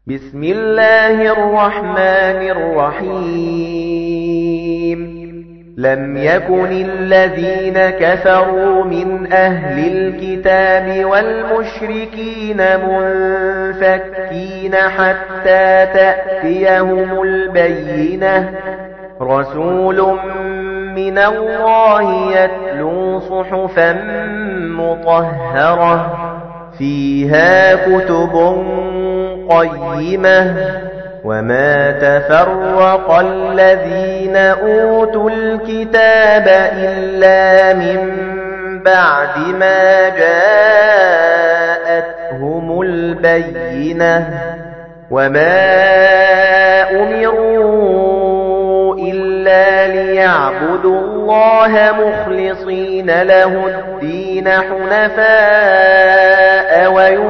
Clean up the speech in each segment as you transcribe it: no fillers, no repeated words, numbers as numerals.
بسم الله الرحمن الرحيم لم يكن الذين كفروا من أهل الكتاب والمشركين منفكين حتى تأتيهم البينة رسول من الله يتلو صحفا مطهرة فيها كتب قيمة وما تفرق الذين أوتوا الكتاب إلا من بعد ما جاءتهم البينة وما أمروا إلا ليعبدوا الله مخلصين له الدين حنفاء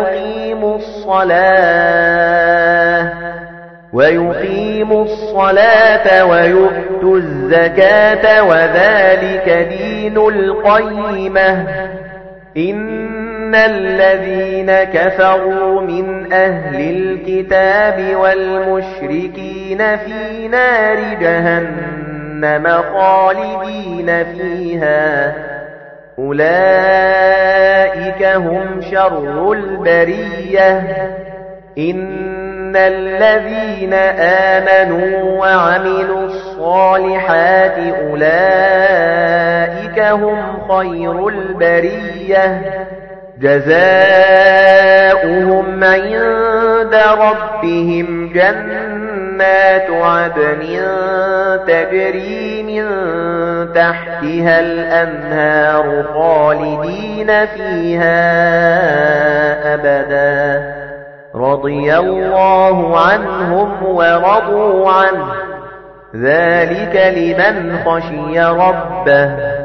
ويقيموا الصلاة ويؤتوا الزكاة وذلك دين القيمة إن الذين كفروا من أهل الكتاب والمشركين في نار جهنم خالدين فيها أولئك هم شر البرية إن الذين آمنوا وعملوا الصالحات أولئك هم خير البرية جزاؤهم عند ربهم جنات عدن تجري من تحتها الأنهار خالدين فيها أبدا رضي الله عنهم ورضوا عنه ذلك لمن خشي ربه